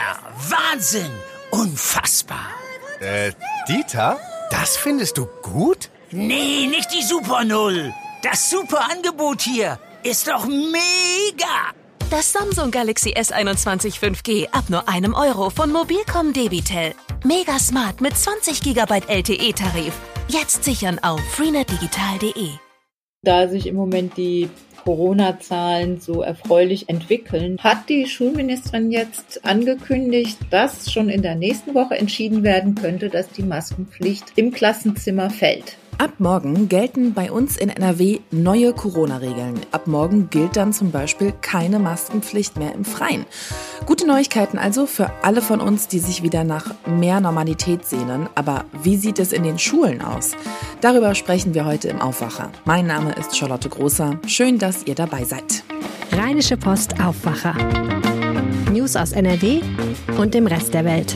Dieter, Wahnsinn! Unfassbar! Dieter? Das findest du gut? Nee, nicht die Super Null. Das super Angebot hier ist doch mega! Das Samsung Galaxy S21 5G ab nur €1 von Mobilcom Debitel. Mega smart mit 20 GB LTE-Tarif. Jetzt sichern auf freenetdigital.de. Da sich im Moment die Corona-Zahlen so erfreulich entwickeln, hat die Schulministerin jetzt angekündigt, dass schon in der nächsten Woche entschieden werden könnte, dass die Maskenpflicht im Klassenzimmer fällt. Ab morgen gelten bei uns in NRW neue Corona-Regeln. Ab morgen gilt dann zum Beispiel keine Maskenpflicht mehr im Freien. Gute Neuigkeiten also für alle von uns, die sich wieder nach mehr Normalität sehnen. Aber wie sieht es in den Schulen aus? Darüber sprechen wir heute im Aufwacher. Mein Name ist Charlotte Großer. Schön, dass ihr dabei seid. Rheinische Post Aufwacher. News aus NRW und dem Rest der Welt.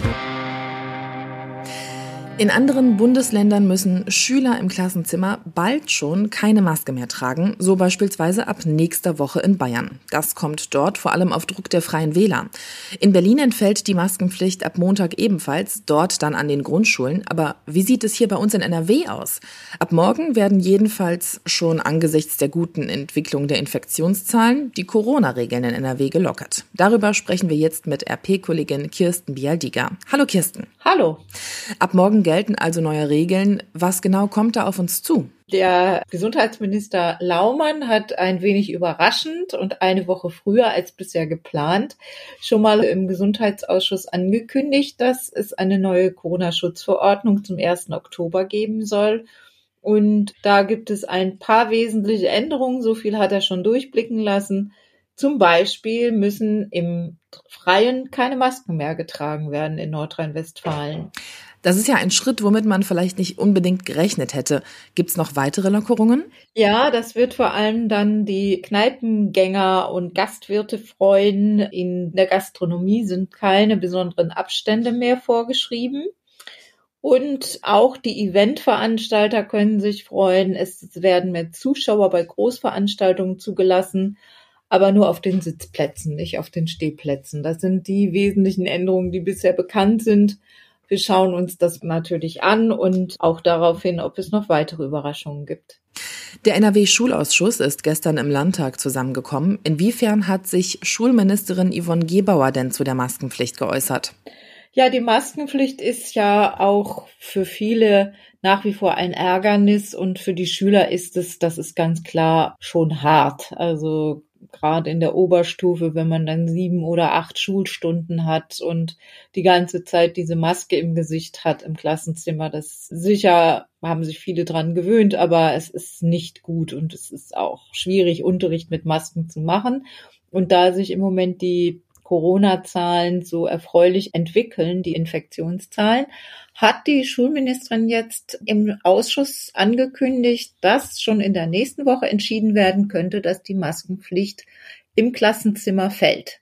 In anderen Bundesländern müssen Schüler im Klassenzimmer bald schon keine Maske mehr tragen, so beispielsweise ab nächster Woche in Bayern. Das kommt dort vor allem auf Druck der Freien Wähler. In Berlin entfällt die Maskenpflicht ab Montag ebenfalls, dort dann an den Grundschulen. Aber wie sieht es hier bei uns in NRW aus? Ab morgen werden jedenfalls schon angesichts der guten Entwicklung der Infektionszahlen die Corona-Regeln in NRW gelockert. Darüber sprechen wir jetzt mit RP-Kollegin Kirsten Bialdiger. Hallo Kirsten. Hallo. Ab morgen gelten also neue Regeln. Was genau kommt da auf uns zu? Der Gesundheitsminister Laumann hat ein wenig überraschend und eine Woche früher als bisher geplant schon mal im Gesundheitsausschuss angekündigt, dass es eine neue Corona-Schutzverordnung zum 1. Oktober geben soll. Und da gibt es ein paar wesentliche Änderungen. So viel hat er schon durchblicken lassen. Zum Beispiel müssen im Freien keine Masken mehr getragen werden in Nordrhein-Westfalen. Das ist ja ein Schritt, womit man vielleicht nicht unbedingt gerechnet hätte. Gibt's noch weitere Lockerungen? Ja, das wird vor allem dann die Kneipengänger und Gastwirte freuen. In der Gastronomie sind keine besonderen Abstände mehr vorgeschrieben. Und auch die Eventveranstalter können sich freuen. Es werden mehr Zuschauer bei Großveranstaltungen zugelassen, aber nur auf den Sitzplätzen, nicht auf den Stehplätzen. Das sind die wesentlichen Änderungen, die bisher bekannt sind. Wir schauen uns das natürlich an und auch darauf hin, ob es noch weitere Überraschungen gibt. Der NRW-Schulausschuss ist gestern im Landtag zusammengekommen. Inwiefern hat sich Schulministerin Yvonne Gebauer denn zu der Maskenpflicht geäußert? Ja, die Maskenpflicht ist ja auch für viele nach wie vor ein Ärgernis und für die Schüler ist es, das ist ganz klar, schon hart. Also gerade in der Oberstufe, wenn man dann 7 oder 8 Schulstunden hat und die ganze Zeit diese Maske im Gesicht hat im Klassenzimmer, das sicher haben sich viele dran gewöhnt, aber es ist nicht gut und es ist auch schwierig, Unterricht mit Masken zu machen. Und da sich im Moment die Corona-Zahlen so erfreulich entwickeln, die Infektionszahlen, hat die Schulministerin jetzt im Ausschuss angekündigt, dass schon in der nächsten Woche entschieden werden könnte, dass die Maskenpflicht im Klassenzimmer fällt.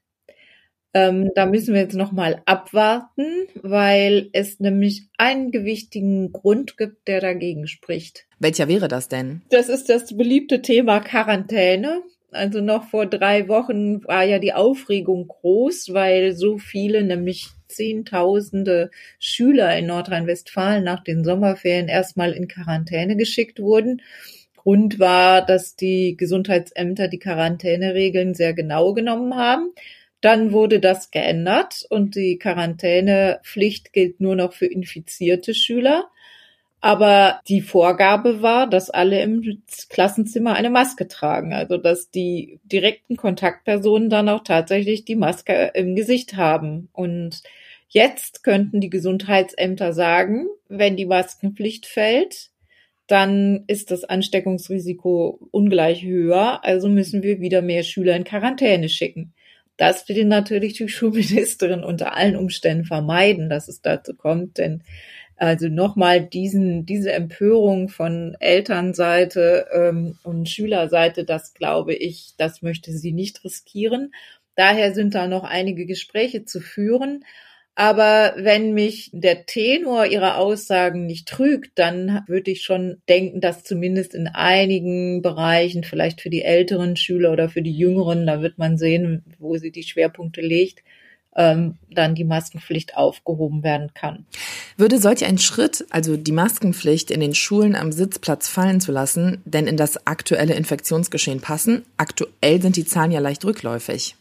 Da müssen wir jetzt noch mal abwarten, weil es nämlich einen gewichtigen Grund gibt, der dagegen spricht. Welcher wäre das denn? Das ist das beliebte Thema Quarantäne. Also noch vor 3 Wochen war ja die Aufregung groß, weil so viele, nämlich Zehntausende Schüler in Nordrhein-Westfalen nach den Sommerferien erstmal in Quarantäne geschickt wurden. Grund war, dass die Gesundheitsämter die Quarantäneregeln sehr genau genommen haben. Dann wurde das geändert und die Quarantänepflicht gilt nur noch für infizierte Schüler. Aber die Vorgabe war, dass alle im Klassenzimmer eine Maske tragen, also dass die direkten Kontaktpersonen dann auch tatsächlich die Maske im Gesicht haben. Und jetzt könnten die Gesundheitsämter sagen, wenn die Maskenpflicht fällt, dann ist das Ansteckungsrisiko ungleich höher, also müssen wir wieder mehr Schüler in Quarantäne schicken. Das will natürlich die Schulministerin unter allen Umständen vermeiden, dass es dazu kommt, denn also nochmal diese Empörung von Elternseite und Schülerseite, das glaube ich, das möchte sie nicht riskieren. Daher sind da noch einige Gespräche zu führen. Aber wenn mich der Tenor ihrer Aussagen nicht trügt, dann würde ich schon denken, dass zumindest in einigen Bereichen, vielleicht für die älteren Schüler oder für die jüngeren, da wird man sehen, wo sie die Schwerpunkte legt, dann die Maskenpflicht aufgehoben werden kann. Würde solch ein Schritt, also die Maskenpflicht in den Schulen am Sitzplatz fallen zu lassen, denn in das aktuelle Infektionsgeschehen passen? Aktuell sind die Zahlen ja leicht rückläufig.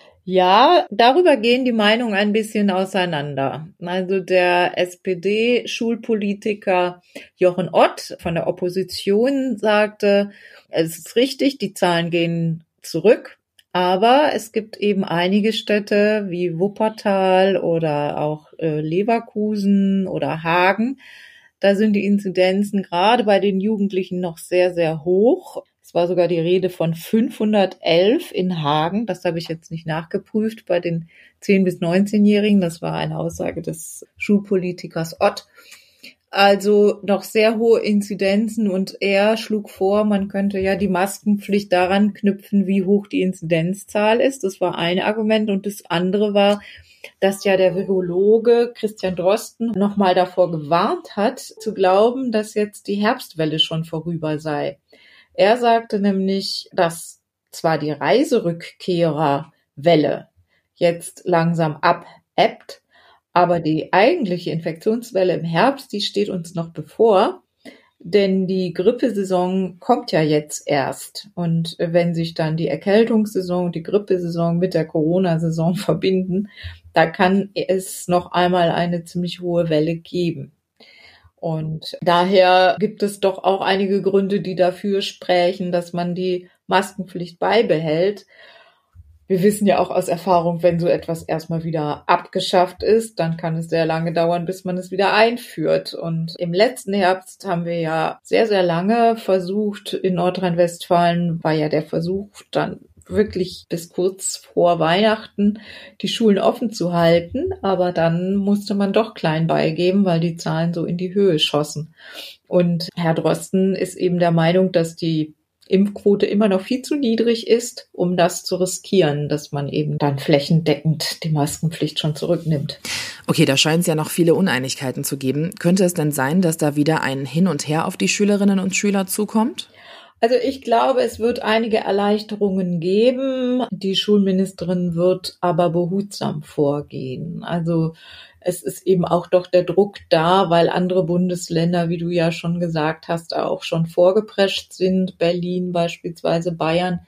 Ja, darüber gehen die Meinungen ein bisschen auseinander. Also der SPD-Schulpolitiker Jochen Ott von der Opposition sagte, es ist richtig, die Zahlen gehen zurück, aber es gibt eben einige Städte wie Wuppertal oder auch Leverkusen oder Hagen. Da sind die Inzidenzen gerade bei den Jugendlichen noch sehr, sehr hoch. Es war sogar die Rede von 511 in Hagen. Das habe ich jetzt nicht nachgeprüft bei den 10- bis 19-Jährigen. Das war eine Aussage des Schulpolitikers Ott. Also noch sehr hohe Inzidenzen und er schlug vor, man könnte ja die Maskenpflicht daran knüpfen, wie hoch die Inzidenzzahl ist. Das war ein Argument und das andere war, dass ja der Virologe Christian Drosten nochmal davor gewarnt hat, zu glauben, dass jetzt die Herbstwelle schon vorüber sei. Er sagte nämlich, dass zwar die Reiserückkehrerwelle jetzt langsam abebbt, aber die eigentliche Infektionswelle im Herbst, die steht uns noch bevor, denn die Grippesaison kommt ja jetzt erst. Und wenn sich dann die Erkältungssaison und die Grippesaison mit der Corona-Saison verbinden, da kann es noch einmal eine ziemlich hohe Welle geben. Und daher gibt es doch auch einige Gründe, die dafür sprechen, dass man die Maskenpflicht beibehält. Wir wissen ja auch aus Erfahrung, wenn so etwas erstmal wieder abgeschafft ist, dann kann es sehr lange dauern, bis man es wieder einführt. Und im letzten Herbst haben wir ja sehr, sehr lange versucht, in Nordrhein-Westfalen war ja der Versuch dann wirklich bis kurz vor Weihnachten die Schulen offen zu halten. Aber dann musste man doch klein beigeben, weil die Zahlen so in die Höhe schossen. Und Herr Drosten ist eben der Meinung, dass die Impfquote immer noch viel zu niedrig ist, um das zu riskieren, dass man eben dann flächendeckend die Maskenpflicht schon zurücknimmt. Okay, da scheint es ja noch viele Uneinigkeiten zu geben. Könnte es denn sein, dass da wieder ein Hin und Her auf die Schülerinnen und Schüler zukommt? Also ich glaube, es wird einige Erleichterungen geben. Die Schulministerin wird aber behutsam vorgehen. Also es ist eben auch doch der Druck da, weil andere Bundesländer, wie du ja schon gesagt hast, auch schon vorgeprescht sind. Berlin beispielsweise, Bayern.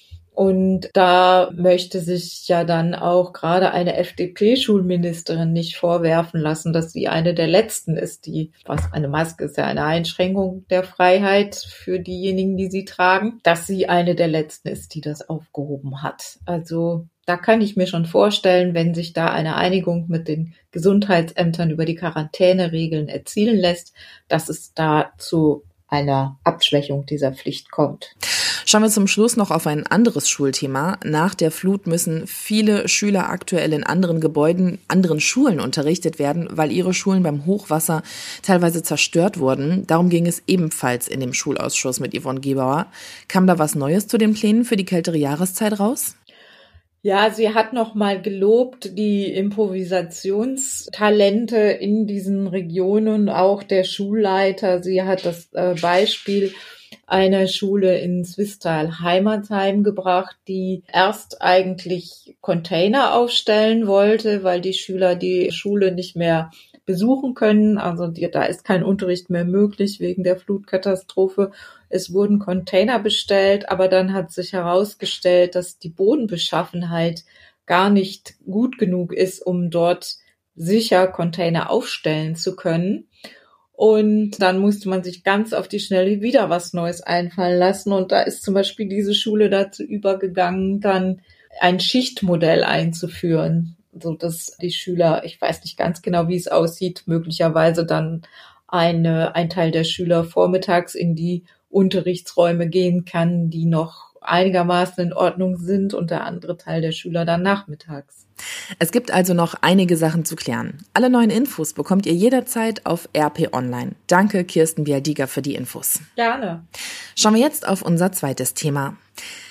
Und da möchte sich ja dann auch gerade eine FDP-Schulministerin nicht vorwerfen lassen, dass sie eine der Letzten ist, eine Maske ist ja eine Einschränkung der Freiheit für diejenigen, die sie tragen, dass sie eine der Letzten ist, die das aufgehoben hat. Also da kann ich mir schon vorstellen, wenn sich da eine Einigung mit den Gesundheitsämtern über die Quarantäneregeln erzielen lässt, dass es da zu einer Abschwächung dieser Pflicht kommt. Schauen wir zum Schluss noch auf ein anderes Schulthema. Nach der Flut müssen viele Schüler aktuell in anderen Gebäuden, anderen Schulen unterrichtet werden, weil ihre Schulen beim Hochwasser teilweise zerstört wurden. Darum ging es ebenfalls in dem Schulausschuss mit Yvonne Gebauer. Kam da was Neues zu den Plänen für die kältere Jahreszeit raus? Ja, sie hat noch mal gelobt die Improvisationstalente in diesen Regionen, auch der Schulleiter. Sie hat das Beispiel einer Schule in Swisttal-Heimatsheim gebracht, die erst eigentlich Container aufstellen wollte, weil die Schüler die Schule nicht mehr besuchen können. Also da ist kein Unterricht mehr möglich wegen der Flutkatastrophe. Es wurden Container bestellt, aber dann hat sich herausgestellt, dass die Bodenbeschaffenheit gar nicht gut genug ist, um dort sicher Container aufstellen zu können. Und dann musste man sich ganz auf die Schnelle wieder was Neues einfallen lassen. Und da ist zum Beispiel diese Schule dazu übergegangen, dann ein Schichtmodell einzuführen, so dass die Schüler, ich weiß nicht ganz genau, wie es aussieht, möglicherweise dann ein Teil der Schüler vormittags in die Unterrichtsräume gehen kann, die noch einigermaßen in Ordnung sind, und der andere Teil der Schüler dann nachmittags. Es gibt also noch einige Sachen zu klären. Alle neuen Infos bekommt ihr jederzeit auf RP Online. Danke, Kirsten Bialdiger, für die Infos. Gerne. Schauen wir jetzt auf unser zweites Thema.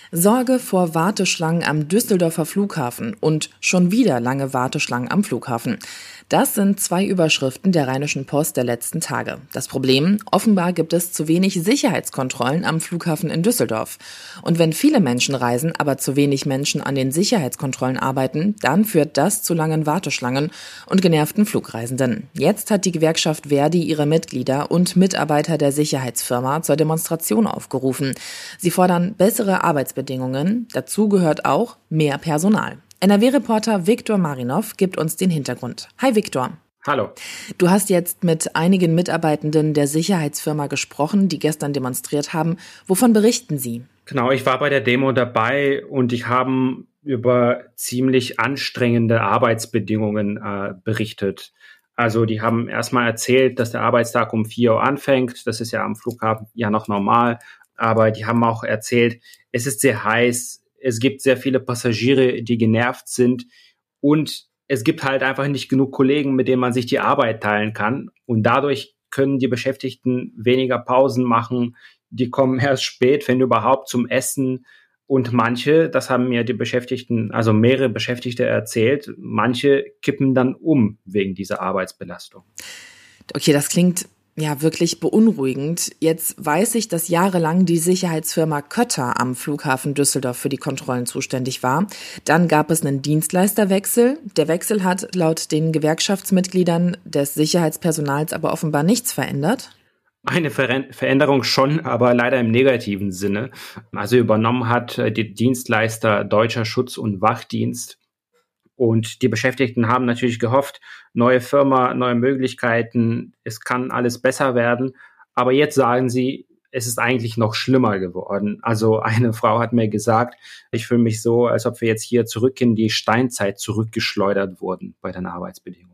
Sorge vor Warteschlangen am Düsseldorfer Flughafen und schon wieder lange Warteschlangen am Flughafen. Das sind 2 Überschriften der Rheinischen Post der letzten Tage. Das Problem: offenbar gibt es zu wenig Sicherheitskontrollen am Flughafen in Düsseldorf. Und wenn viele Menschen reisen, aber zu wenig Menschen an den Sicherheitskontrollen arbeiten, dann führt das zu langen Warteschlangen und genervten Flugreisenden. Jetzt hat die Gewerkschaft ver.di ihre Mitglieder und Mitarbeiter der Sicherheitsfirma zur Demonstration aufgerufen. Sie fordern bessere Arbeitsbedingungen. Dazu gehört auch mehr Personal. NRW-Reporter Viktor Marinov gibt uns den Hintergrund. Hi Viktor. Hallo. Du hast jetzt mit einigen Mitarbeitenden der Sicherheitsfirma gesprochen, die gestern demonstriert haben. Wovon berichten sie? Genau, ich war bei der Demo dabei und die haben über ziemlich anstrengende Arbeitsbedingungen berichtet. Also die haben erstmal erzählt, dass der Arbeitstag um 4 Uhr anfängt. Das ist ja am Flughafen ja noch normal. Aber die haben auch erzählt, es ist sehr heiß. Es gibt sehr viele Passagiere, die genervt sind und es gibt halt einfach nicht genug Kollegen, mit denen man sich die Arbeit teilen kann. Und dadurch können die Beschäftigten weniger Pausen machen. Die kommen erst spät, wenn überhaupt, zum Essen. Und manche, das haben mir die Beschäftigten, also mehrere Beschäftigte erzählt, manche kippen dann um wegen dieser Arbeitsbelastung. Okay, das klingt ja wirklich beunruhigend. Jetzt weiß ich, dass jahrelang die Sicherheitsfirma Kötter am Flughafen Düsseldorf für die Kontrollen zuständig war. Dann gab es einen Dienstleisterwechsel. Der Wechsel hat laut den Gewerkschaftsmitgliedern des Sicherheitspersonals aber offenbar nichts verändert. Eine Veränderung schon, aber leider im negativen Sinne. Also übernommen hat die Dienstleister Deutscher Schutz- und Wachdienst. Und die Beschäftigten haben natürlich gehofft, neue Firma, neue Möglichkeiten, es kann alles besser werden. Aber jetzt sagen sie, es ist eigentlich noch schlimmer geworden. Also eine Frau hat mir gesagt, ich fühle mich so, als ob wir jetzt hier zurück in die Steinzeit zurückgeschleudert wurden bei den Arbeitsbedingungen.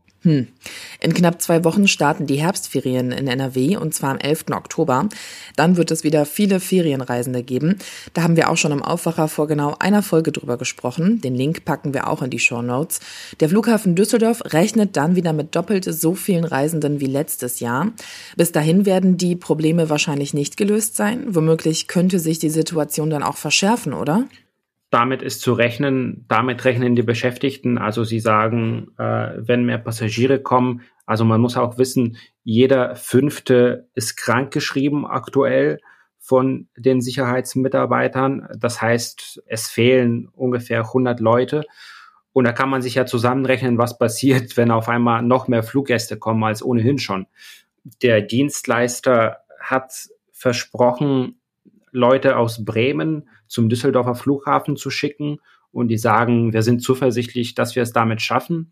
In knapp 2 Wochen starten die Herbstferien in NRW und zwar am 11. Oktober. Dann wird es wieder viele Ferienreisende geben. Da haben wir auch schon im Aufwacher vor genau einer Folge drüber gesprochen. Den Link packen wir auch in die Shownotes. Der Flughafen Düsseldorf rechnet dann wieder mit doppelt so vielen Reisenden wie letztes Jahr. Bis dahin werden die Probleme wahrscheinlich nicht gelöst sein. Womöglich könnte sich die Situation dann auch verschärfen, oder? Damit ist zu rechnen, damit rechnen die Beschäftigten. Also sie sagen, wenn mehr Passagiere kommen, also man muss auch wissen, jeder 5. ist krankgeschrieben aktuell von den Sicherheitsmitarbeitern. Das heißt, es fehlen ungefähr 100 Leute. Und da kann man sich ja zusammenrechnen, was passiert, wenn auf einmal noch mehr Fluggäste kommen als ohnehin schon. Der Dienstleister hat versprochen, Leute aus Bremen zum Düsseldorfer Flughafen zu schicken und die sagen, wir sind zuversichtlich, dass wir es damit schaffen,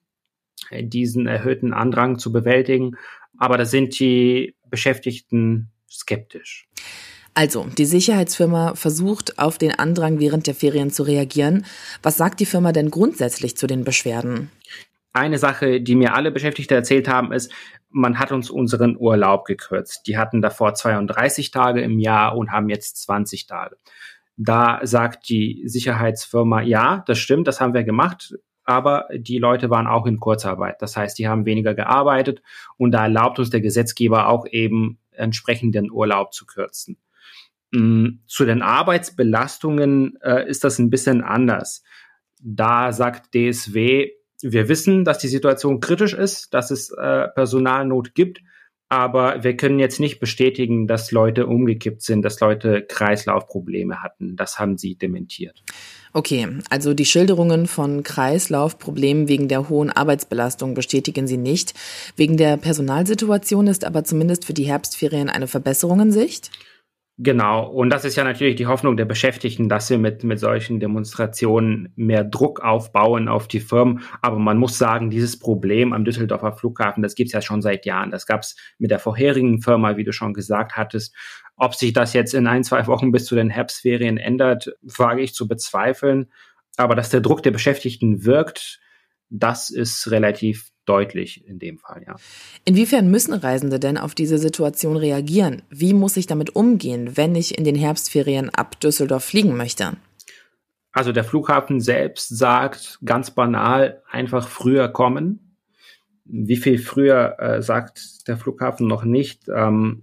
diesen erhöhten Andrang zu bewältigen. Aber da sind die Beschäftigten skeptisch. Also, die Sicherheitsfirma versucht, auf den Andrang während der Ferien zu reagieren. Was sagt die Firma denn grundsätzlich zu den Beschwerden? Eine Sache, die mir alle Beschäftigte erzählt haben, ist, man hat uns unseren Urlaub gekürzt. Die hatten davor 32 Tage im Jahr und haben jetzt 20 Tage. Da sagt die Sicherheitsfirma, ja, das stimmt, das haben wir gemacht, aber die Leute waren auch in Kurzarbeit. Das heißt, die haben weniger gearbeitet und da erlaubt uns der Gesetzgeber auch eben entsprechend den Urlaub zu kürzen. Zu den Arbeitsbelastungen ist das ein bisschen anders. Da sagt DSW, wir wissen, dass die Situation kritisch ist, dass es Personalnot gibt, aber wir können jetzt nicht bestätigen, dass Leute umgekippt sind, dass Leute Kreislaufprobleme hatten. Das haben sie dementiert. Okay, also die Schilderungen von Kreislaufproblemen wegen der hohen Arbeitsbelastung bestätigen sie nicht. Wegen der Personalsituation ist aber zumindest für die Herbstferien eine Verbesserung in Sicht? Genau, und das ist ja natürlich die Hoffnung der Beschäftigten, dass sie mit solchen Demonstrationen mehr Druck aufbauen auf die Firmen. Aber man muss sagen, dieses Problem am Düsseldorfer Flughafen, das gibt es ja schon seit Jahren. Das gab es mit der vorherigen Firma, wie du schon gesagt hattest. Ob sich das jetzt in 1-2 Wochen bis zu den Herbstferien ändert, wage ich zu bezweifeln. Aber dass der Druck der Beschäftigten wirkt, das ist relativ deutlich in dem Fall, ja. Inwiefern müssen Reisende denn auf diese Situation reagieren? Wie muss ich damit umgehen, wenn ich in den Herbstferien ab Düsseldorf fliegen möchte? Also der Flughafen selbst sagt ganz banal, einfach früher kommen. Wie viel früher sagt der Flughafen noch nicht.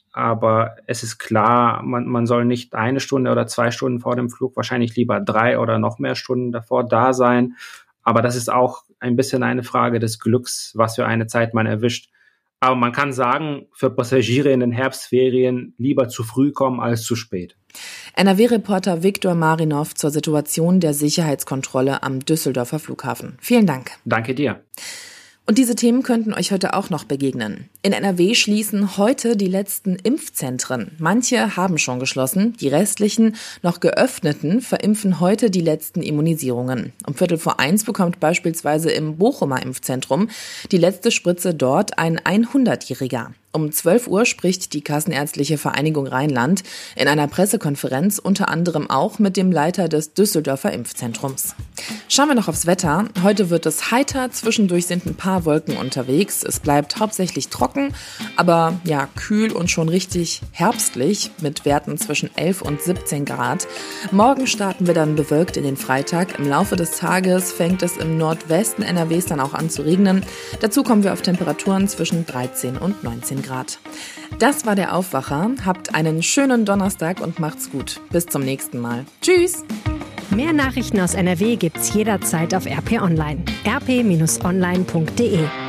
Aber es ist klar, man soll nicht 1 Stunde oder 2 Stunden vor dem Flug, wahrscheinlich lieber 3 oder noch mehr Stunden davor da sein. Aber das ist auch ein bisschen eine Frage des Glücks, was für eine Zeit man erwischt. Aber man kann sagen, für Passagiere in den Herbstferien lieber zu früh kommen als zu spät. NRW-Reporter Viktor Marinov zur Situation der Sicherheitskontrolle am Düsseldorfer Flughafen. Vielen Dank. Danke dir. Und diese Themen könnten euch heute auch noch begegnen. In NRW schließen heute die letzten Impfzentren. Manche haben schon geschlossen, die restlichen, noch geöffneten, verimpfen heute die letzten Immunisierungen. Um 12:45 bekommt beispielsweise im Bochumer Impfzentrum die letzte Spritze dort ein 100-Jähriger. Um 12 Uhr spricht die Kassenärztliche Vereinigung Rheinland in einer Pressekonferenz unter anderem auch mit dem Leiter des Düsseldorfer Impfzentrums. Schauen wir noch aufs Wetter. Heute wird es heiter, zwischendurch sind ein paar Wolken unterwegs. Es bleibt hauptsächlich trocken, aber ja, kühl und schon richtig herbstlich mit Werten zwischen 11 und 17 Grad. Morgen starten wir dann bewölkt in den Freitag. Im Laufe des Tages fängt es im Nordwesten NRWs dann auch an zu regnen. Dazu kommen wir auf Temperaturen zwischen 13 und 19 Grad. Das war der Aufwacher. Habt einen schönen Donnerstag und macht's gut. Bis zum nächsten Mal. Tschüss! Mehr Nachrichten aus NRW gibt's jederzeit auf RP Online. rp-online.de